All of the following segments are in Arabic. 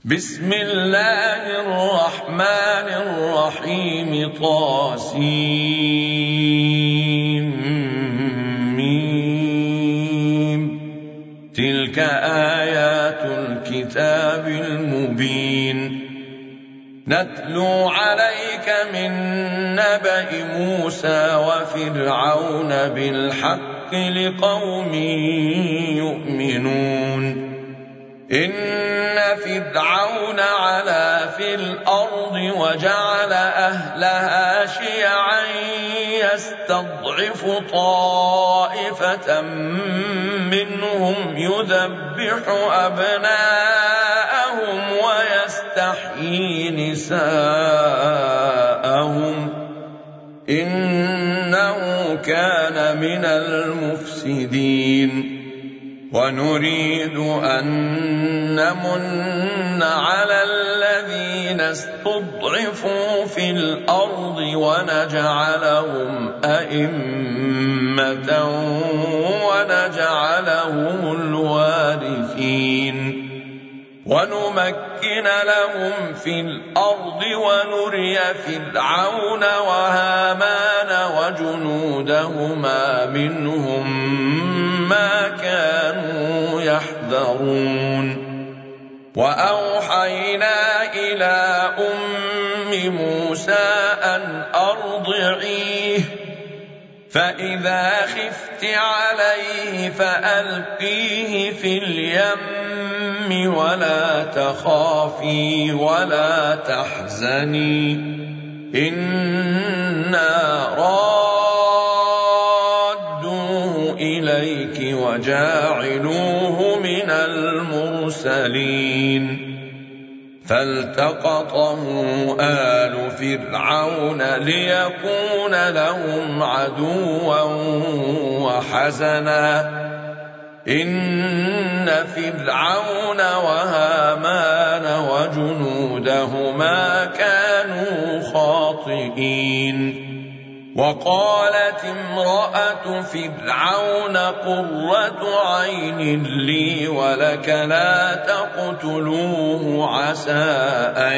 بسم الله الرحمن الرحيم طاسيم تلك آيات الكتاب المبين نتلو عليك من نبأ موسى وفرعون بالحق لقوم يؤمنون إن فرعون علا في الأرض وجعل أهلها شيعا يستضعف طائفة منهم يذبح أبناءهم ويستحيي نساءهم إنه كان من المفسدين ونريد أن نمن على الذين استضعفوا في الأرض ونجعلهم أئمة ونجعلهم الوارثين ونمكن لهم في الأرض ونري فرعون وهامان وجنودهما منهم ما كانوا يحذرون وأوحينا إلى أم موسى أن أرضعيه فإذا خفت عليه فألقيه في اليم ولا تخافي ولا تحزني إنا رادوه إليك وجاعلوه من المرسلين فالتقطه آل فرعون ليكون لهم عدوا وحزنا إن فرعون وهامان وجنودهما كانوا خاطئين وقالت امرأة فرعون قرة عين لي ولك لا تقتلوه عسى أن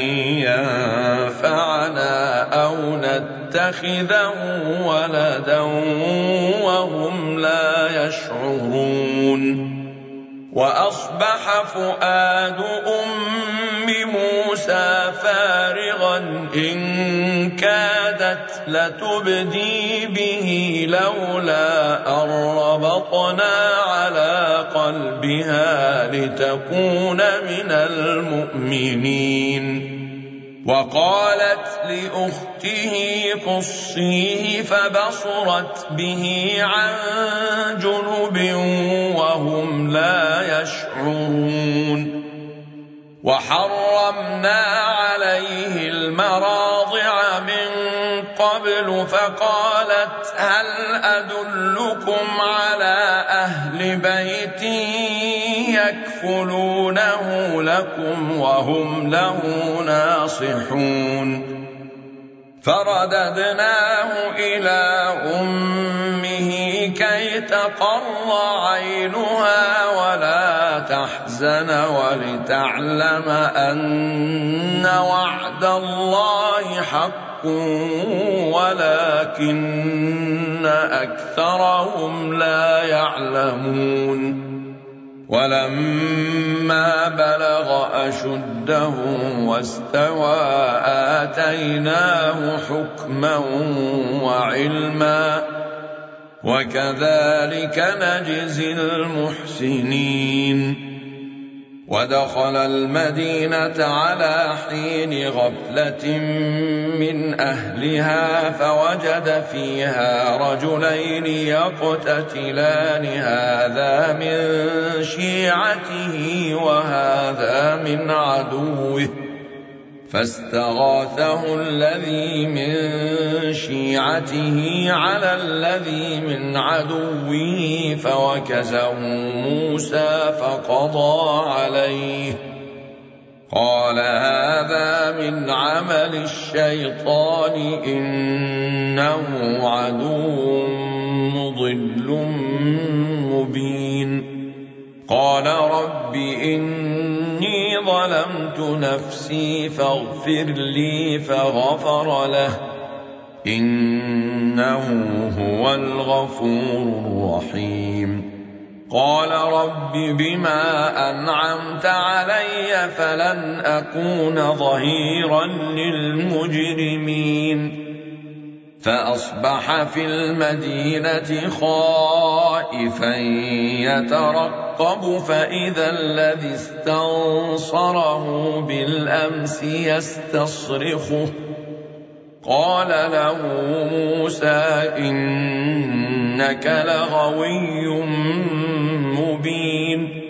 ينفعنا أو نتخذه ولدا وهم لا يشعرون وأصبح فؤاد أم موسى فارغا إن كادت لتبدي به لولا أن ربطنا على قلبها لتكون من المؤمنين وقالت لأخته قصيه فبصرت به عن جنب وهم لا يشعرون وحرمنا عليه المراضع من قبل فقالت هل أدلكم على أهل بيت يكفلونه لكم وهم له ناصحون فرددناه إلى أمه كي تقر عينها ولا تحزن ولتعلم أن وعد الله حق ولكن أكثرهم لا يعلمون ولما بلغ أشده واستوى آتيناه حكما وعلما وكذلك نجزي المحسنين ودخل المدينة على حين غفلة من أهلها فوجد فيها رجلين يقتتلان هذا من شيعته وهذا من عدوه فاستغاثه الذي من شيعته على الذي من عدوه فوكزه موسى فقضى عليه قال هذا من عمل الشيطان إنه عدو مضل مبين قال رب إني ظلمت نفسي فاغفر لي فغفر له إنه هو الغفور الرحيم قال رب بما أنعمت علي فلن أكون ظهيرا للمجرمين فأصبح في المدينة خائفا يترقب فإذا الذي استنصره بالأمس يستصرخه قال له موسى إنك لغوي مبين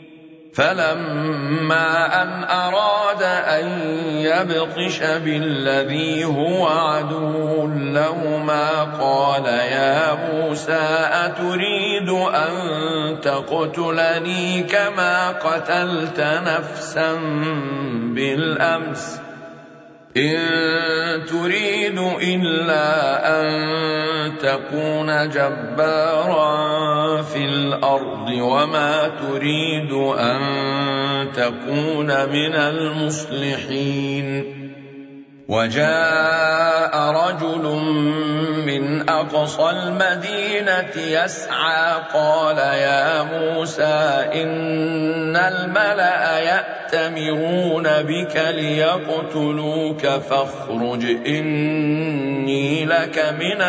فلما أن أراد أن يبطش بالذي هو عدو لهما قال يا موسى أتريد أن تقتلني كما قتلت نفسا بالأمس إن تريد إلا أن تكون جبارا في الأرض وما تريد أن تكون من المصلحين وجاء رجل من أقصى المدينة يسعى قال يا موسى إن الملأ يأتمرون بك ليقتلوك فاخرج إني لك من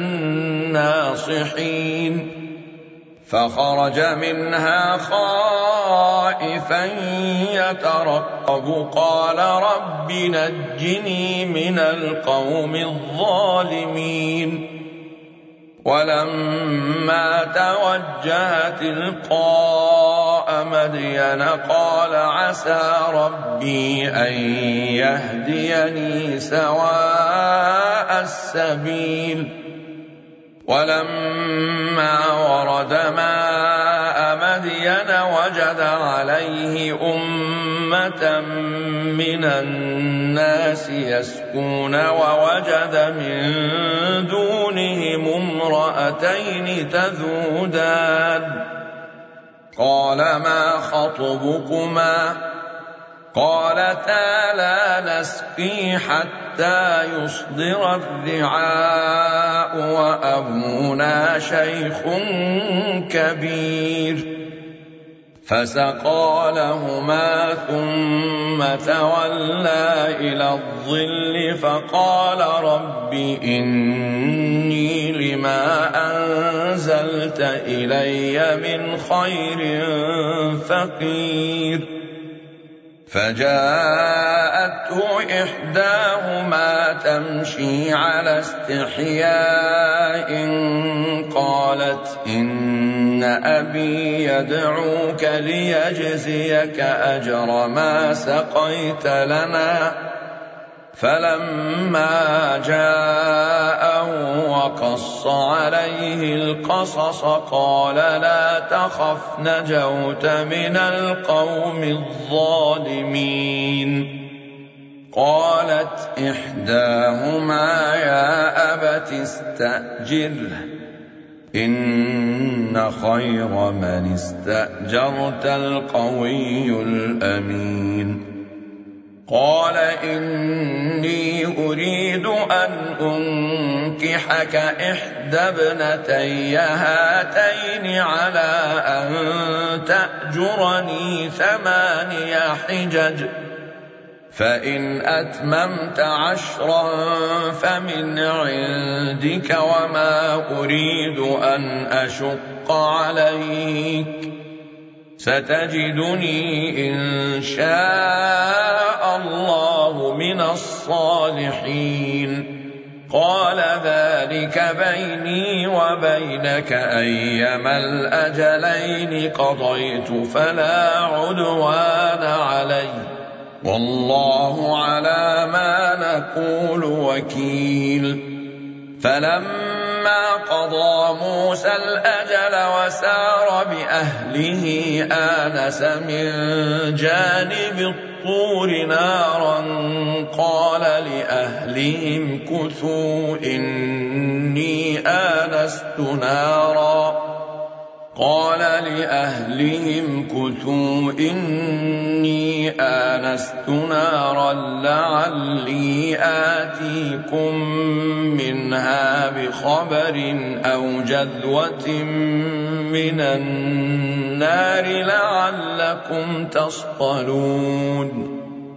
الناصحين فخرج منها خائفا يترقب قال رب نجني من القوم الظالمين ولما توجه تلقاء مدين قال عسى ربي أن يهديني سواء السبيل ولما ورد ماء مدين وجد عليه أمة من الناس يسقون ووجد من دونهم امرأتين تذودان قال ما خطبكما قالتا لا نسقي حتى يصدر الرعاء وأبونا شيخ كبير فسقى لهما ثم تولى إلى الظل فقال رب إني لما أنزلت إلي من خير فقير فجاءته إحداهما تمشي على استحياء قالت إن أبي يدعوك ليجزيك أجر ما سقيت لنا فلما جاءه وقص عليه القصص قال لا تخف نجوت من القوم الظالمين قالت إحداهما يا أبت استأجره إن خير من استأجرت القوي الأمين قال إني أريد أن أنكحك إحدى ابنتي هاتين على أن تأجرني 8 حجج فإن أتممت 10 فمن عندك وما أريد أن أشق عليك ستجدني إن شاء الله من الصالحين قال ذلك بيني وبينك أيما الأجلين قضيت فلا عدوان علي والله على ما نقول وكيل فلما قضى موسى الأجل وسار بأهله آنس من جانب الطور نارا قال لأهلهم كثوا إني آنست نارا قال لأهلهم كثوا إني آنست نارا لعلي آتيكم منها بخبر أو جذوة من النار لعلكم تصطلون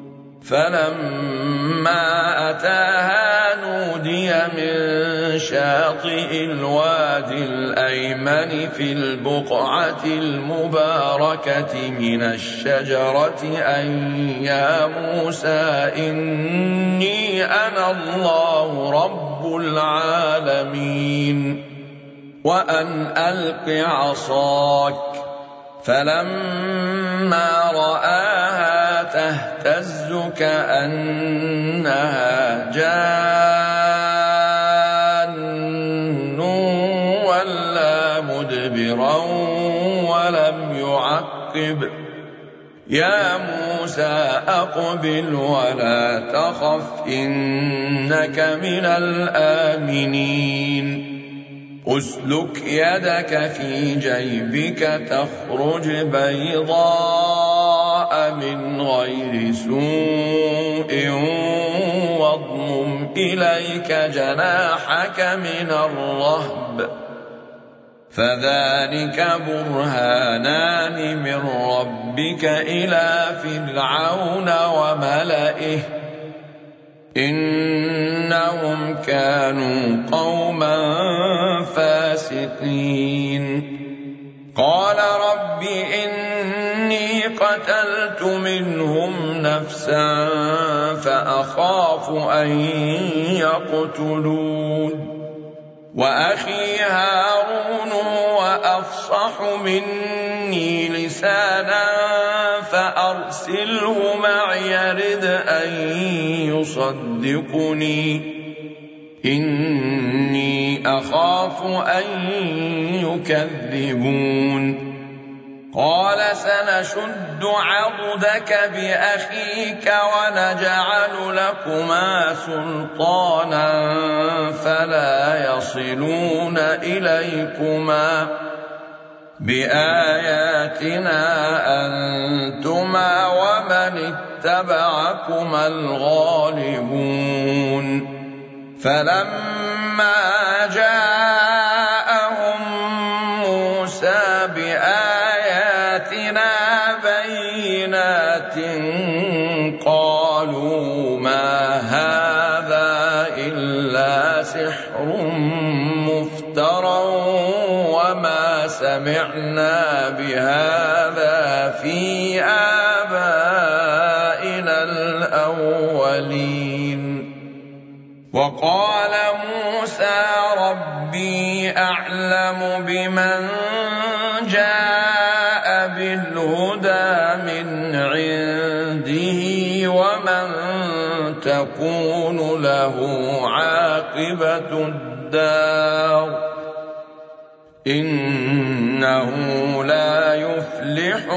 فلما أتاها نودي من شاطئ الوادي الأيمن في البقعة المباركة من الشجرة أن يا موسى إني أنا الله رب العالمين وأن ألق عصاك فلما رآها تهتز كأنها جان ولا مدبرا ولم يعقب يا موسى أقبل ولا تخف إنك من الآمنين أسلك يدك في جيبك تخرج بيضاء من غير سوء واضمم إليك جناحك من الرهب فذلك برهانان من ربك إلى فرعون وملئه إنهم كانوا قوما فاسقين قال رب إني قتلت منهم نفسا فأخاف أن يقتلون وأخي هارون وأفصح مني لسانا فأرسله معي يرد أن يصدقني إني أخاف أن يكذبون قال سنشد عضدك بأخيك ونجعل لكما سلطانا فلا يصلون إليكما بآياتنا أنتما ومن اتبعكما الغالبون فلما جاءهم موسى بآياتنا بينات قالوا ما هذا إلا سحر مفترى وما سمعنا بهذا في آبائنا الأولين وقال موسى ربي أعلم بمن جاء بالهدى من عنده ومن تكون له عاقبة الدار إنه لا يفلح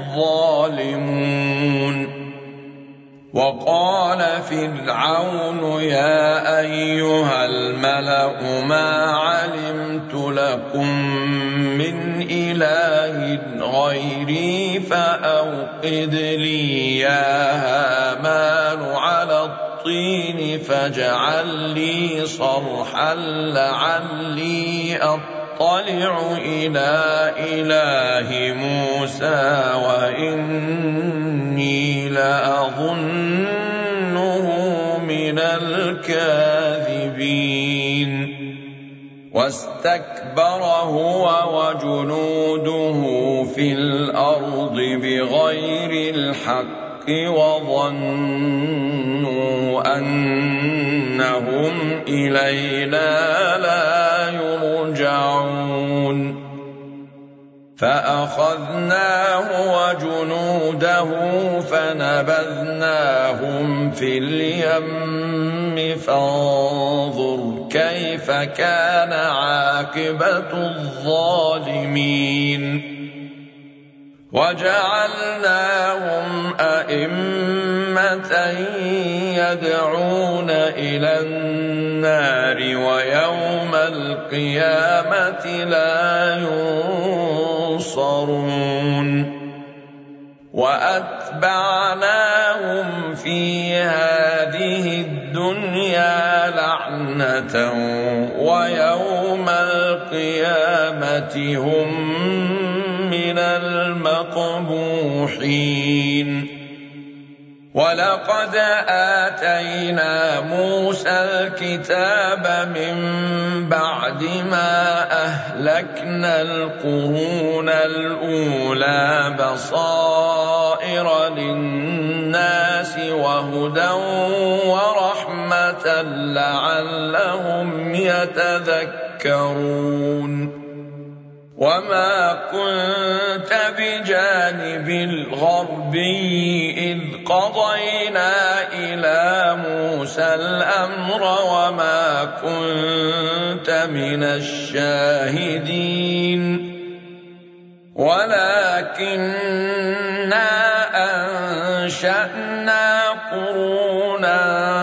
الظالمون وقال فرعون يا أيها الملأ ما علمت لكم من إله غيري فأوقد لي يا هامان على الطين فاجعل لي صرحا لعلي أطلع إلى إله موسى وإني لأظنه من الكاذبين واستكبر هو وجنوده في الأرض بغير الحق وظنوا أنهم إلينا لا يرجعون فأخذناه وجنوده فنبذناهم في اليم فانظر كيف كان عاقبة الظالمين وجعلناهم أئمة يدعون إلى النار ويوم القيامة لا ينصرون يبصرون وأتبعناهم في هذه الدنيا لعنة ويوم القيامة هم من المقبوحين ولقد آتينا موسى الكتاب من بعد ما أهلكنا القرون الأولى بصائر للناس وهدى ورحمة لعلهم يتذكرون وما كنت بجانب الغربي إذ قضينا إلى موسى الأمر وما كنت من الشاهدين ولكننا أنشأنا قرونا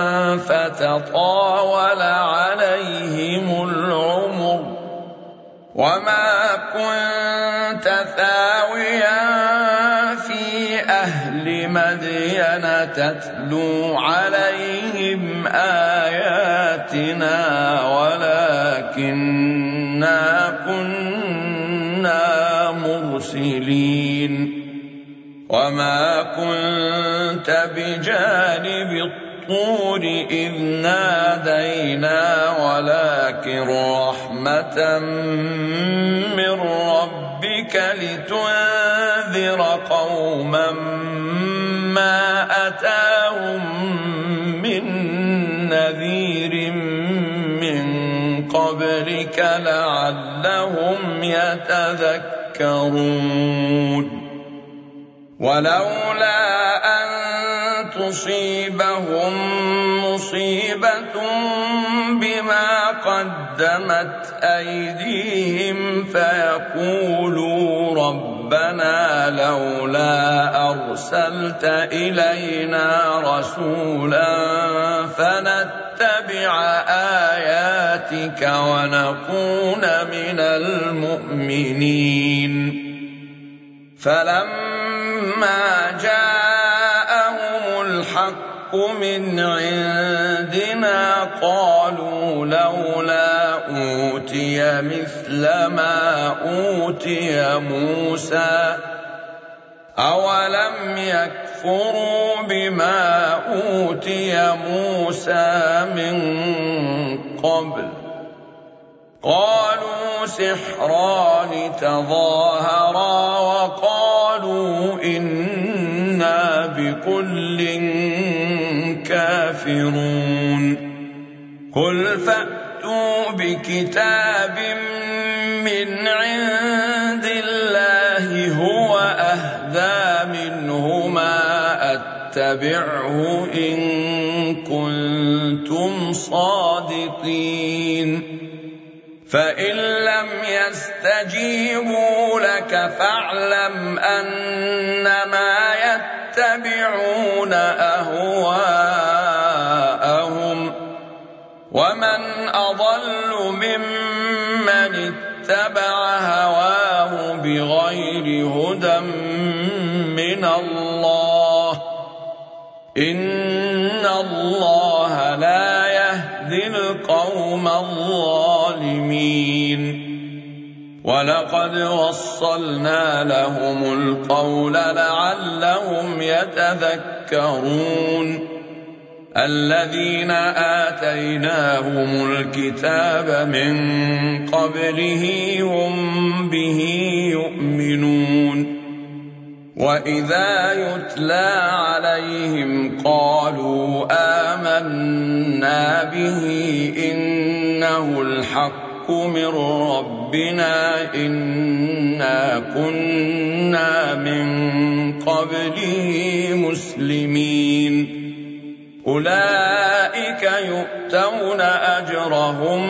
فتطاول عليهم العمر وما كنت ثاويا في أهل مدين تتلو عليهم آياتنا ولكننا كنا مرسلين وما كنت بجانب الطور إذ نادينا ولكن رحمة من ربك لتنذر قوما ما أتاهم من نذير من قبلك لعلهم يتذكرون ولولا أن تصيبهم مصيبة بما قدمت أيديهم فيقولوا ربنا لولا أرسلت إلينا رسولا فنتبع آياتك ونكون من المؤمنين فلما جاءهم الحق من عندنا قالوا لولا أوتي مثل ما أوتي موسى أولم يكفروا بما أوتي موسى من قبل قالوا سحران تظاهرا وقالوا إنا بكل كافرون قل فأتوا بكتاب من عند الله هو أهدى منهما أتبعه إن كنتم صادقين فإن لم يستجيبوا لك فاعلم أنما يتبعون أهواءهم ومن أضل ممن اتبع هواه بغير هدى من الله إن الله لا يهدي القوم الظالمين ولقد وصلنا لهم القول لعلهم يتذكرون الذين آتيناهم الكتاب من قبله هم به يؤمنون وإذا يتلى عليهم قالوا آمنا به إنه الحق من ربنا إنا كنا من قبله مسلمين أولئك يؤتون أجرهم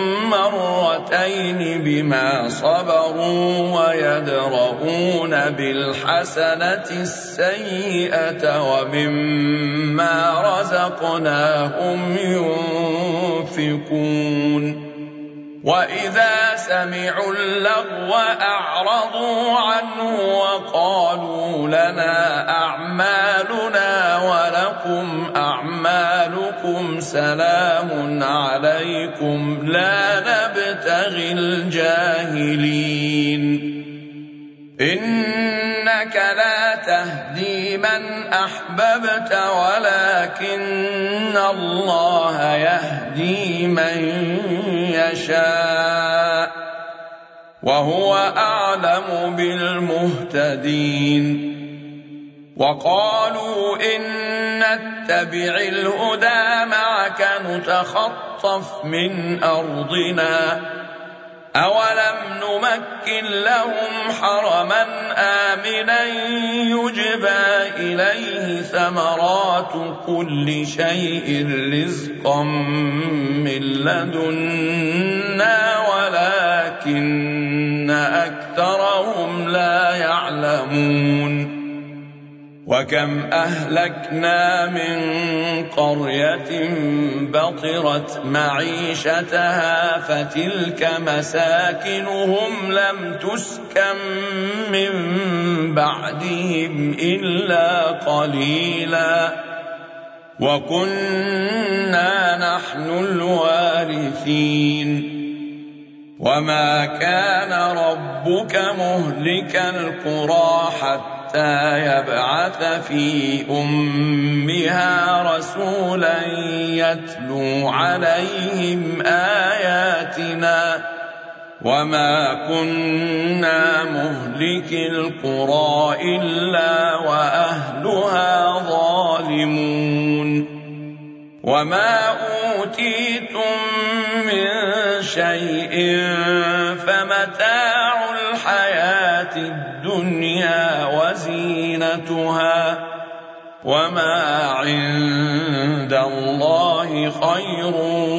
مرتين بما صبروا ويدرؤون بالحسنة السيئة ومما رزقناهم ينفقون وإذا سمعوا اللغو أعرضوا عنه وقالوا لنا أعمالنا ولكم أعمالكم سلام عليكم لا نبتغي الجاهلين إنك لا تهدي من أحببت ولكن الله يهدي من يشاء وهو أعلم بالمهتدين وقالوا إن نتبع الهدى معك نتخطف من أرضنا أولم نمكن لهم حرما آمنا يجبى إليه ثمرات كل شيء رزقا من لدنا ولكن أكثرهم لا يعلمون وكم أهلكنا من قرية بطرت معيشتها فتلك مساكنهم لم تسكن من بعدهم إلا قليلا وكنا نحن الوارثين وما كان ربك مهلك القرى حتى يبعث في أمها رسولا يتلو عليهم آياتنا وما كنا مهلك القرى إلا وأهلها ظالمون وما أوتيتم من شيء فمتاع الحياة الدنيا وزينتها وما عند الله خير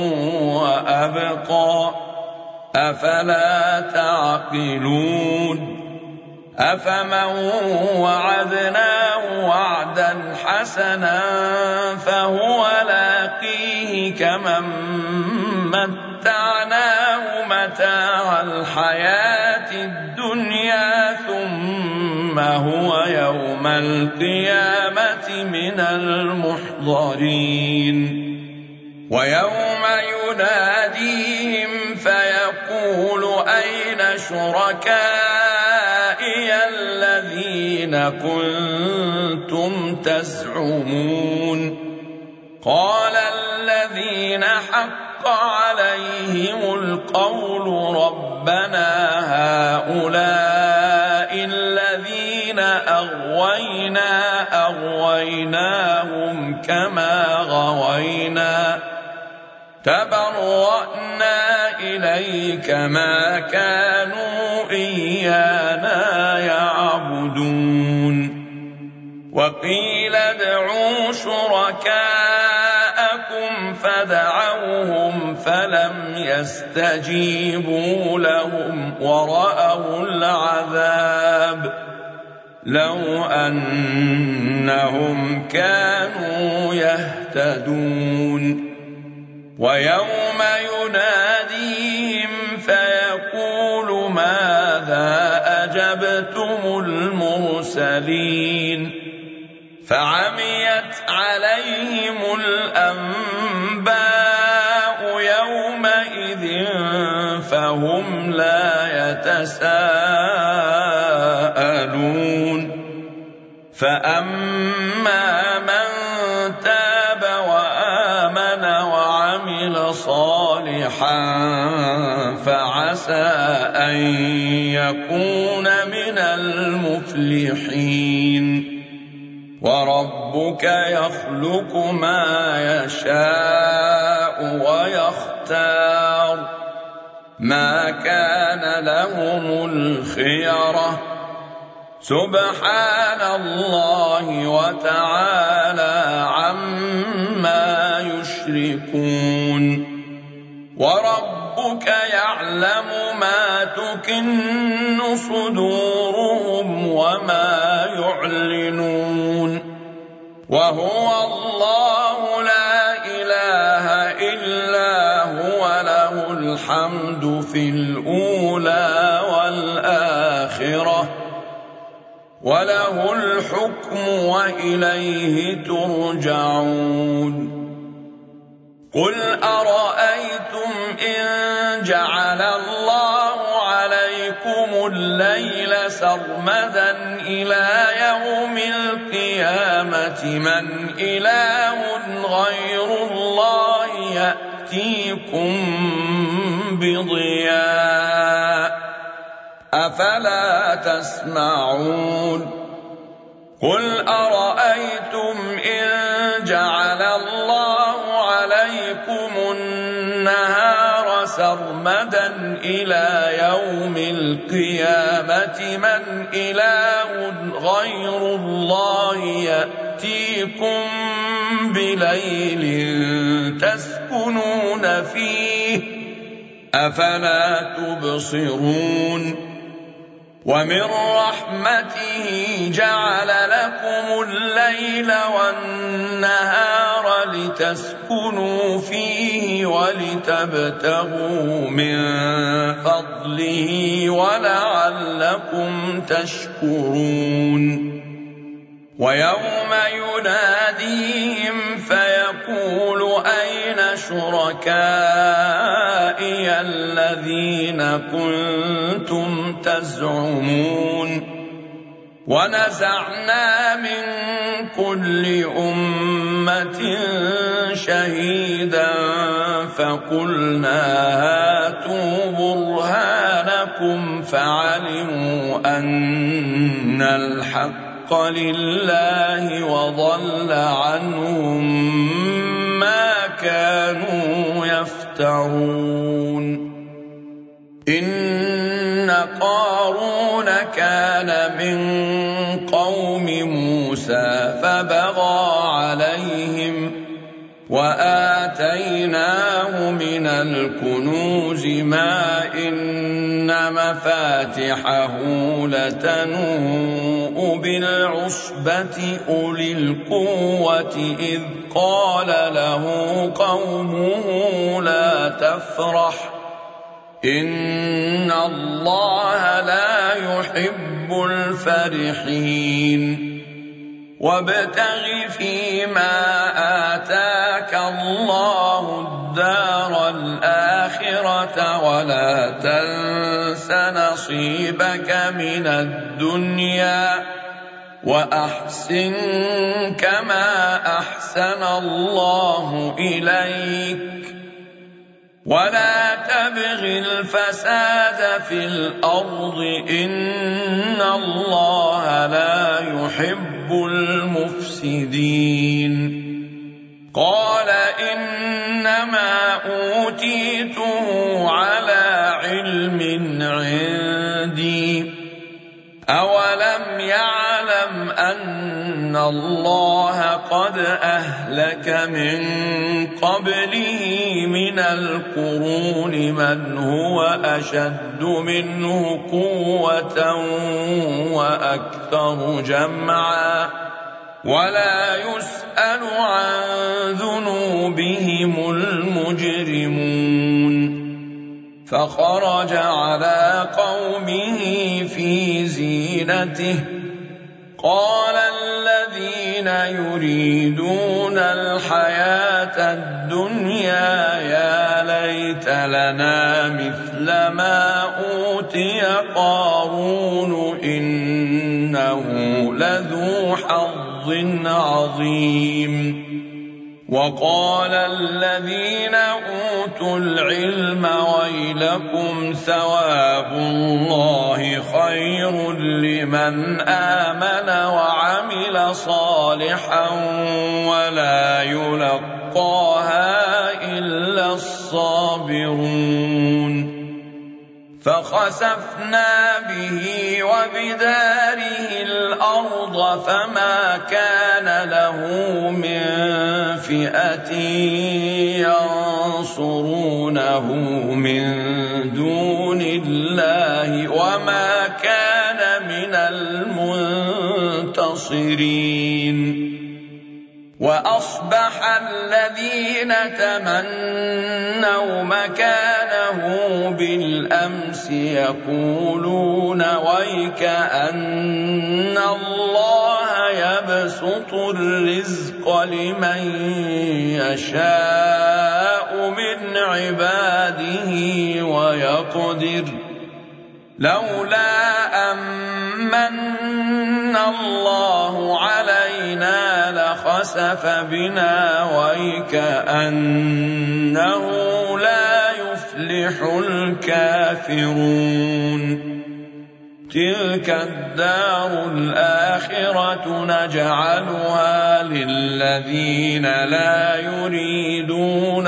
وأبقى أفلا تعقلون أفمن وعدناه وعدا حسنا فهو لاقيه كمن متعناه متاع الحياة الدنيا ثم هو يوم القيامة من المحضرين ويوم يناديهم فيقول أين شركائي الذين كنتم تزعمون قال الذين حق عليهم القول ربنا هؤلاء الذين أغويناهم كما غوينا تبرأنا إليك ما كانوا إيانا يعبدون وقيل ادعوا شركاءكم فدعوهم فلم يستجيبوا لهم ورأوا العذاب لو أنهم كانوا يهتدون ويوم يناديهم فيقول ماذا أجبتم المرسلين فعميت عليهم الأنباء يومئذ فهم لا يتساءلون فأما من تاب وآمن وعمل صالحا فعسى أن يكون من المفلحين وربك يخلق ما يشاء ويختار ما كان لهم الخيرة سبحان الله وتعالى عما يشركون وربك يعلم ما تكن صدورهم وما يعلنون وهو الله لا إله إلا هو له الحمد في الأولى والآخرة وله الحكم وإليه ترجعون قل أرأيتم إن جعل الله عليكم الليل سرمدا إلى يوم القيامة من إله غير الله يأتيكم بضياء أفلا تسمعون قل أرأيتم إن جعل الله عليكم النهار سرمدا إلى يوم القيامة من إله غير الله يأتيكم بليل تسكنون فيه أفلا تبصرون ومن رحمته جعل لكم الليل والنهار لتسكنوا فيه ولتبتغوا من فضله ولعلكم تشكرون ويوم يناديهم فيقول أين شركائي الذين كنتم تزعمون ونزعنا من كل أمة شهيدا فقلنا هاتوا برهانكم فعلموا أن الحق لله وضل عنهم ما كانوا يفترون إن قارون كان من قوم موسى فبغى عليهم وآتيناه من الكنوز ما إن مفاتحه لتنوء بالعصبة أولي القوة إذ قال له قومه لا تفرح إن الله لا يحب الفرحين وابتغ فيما آتاك الله الدار الآخرة ولا تنس نصيبك من الدنيا وأحسن كما أحسن الله إليك ولا تبغ الفساد في الأرض إن الله لا يحب المفسدين قال إنما أوتيته على علم عندي أولم يعلم أن الله قد أهلك من قبله من القرون من هو أشد منه قوة وأكثر جمعا ولا يسأل عن ذنوبهم المجرمون فخرج على قومه في زينته قال الذين يريدون الحياة الدنيا يا ليت لنا مثل ما أوتي قارون إنه لذو حظ عظيم وقال الذين أوتوا العلم ويلكم ثواب الله خير لمن آمن وعمل صالحا ولا يلقاها إلا الصابرون فخسفنا به وبداره الأرض فما كان له من فئة ينصرونه من دون الله وما كان من المنتصرين وأصبح الذين تمنوا مكانه بالأمس يقولون ويك أن الله يبسط الرزق لمن يشاء من عباده ويقدر لولا أمن الله علينا لخسف بنا ويكأنه لا يفلح الكافرون تلك الدار الآخرة نجعلها للذين لا يريدون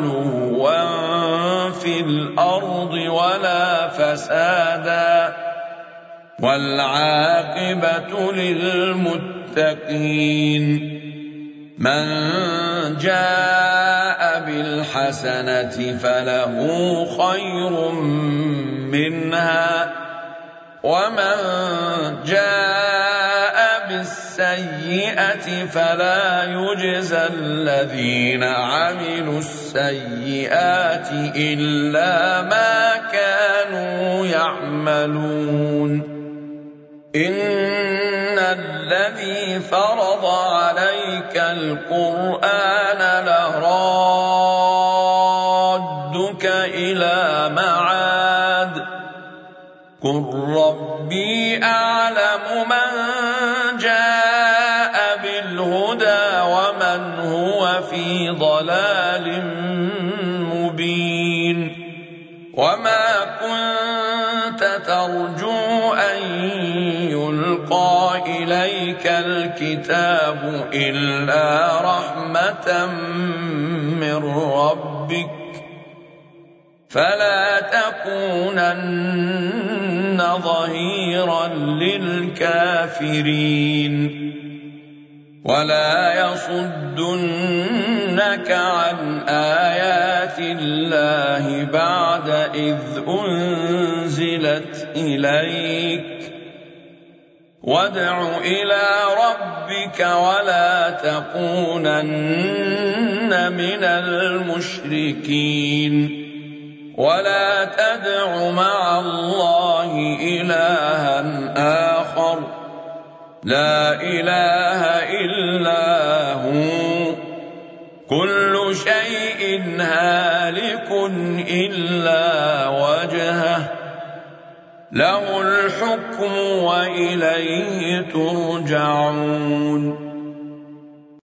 علوا في الأرض ولا فسادا والعاقبة للمتقين من جاء بالحسنة فله خير منها ومن جاء بالسيئة فلا يجزى الذين عملوا السيئات إلا ما كانوا يعملون إن الذي فرض عليك القرآن لرادك إلى معاد قل ربي أعلم من جاء بالهدى ومن هو في ضلال مبين وما كنت ترجو أن يلقى إليك الكتاب إلا رحمة من ربك فلا تكونن ظهيرا للكافرين ولا يصدنك عن آيات الله بعد إذ أنزلت إليك وادع إلى ربك ولا تكونن من المشركين ولا تدع مع الله إلها آخر لا إله إلا هو كل شيء هالك إلا وجهه له الحكم وإليه ترجعون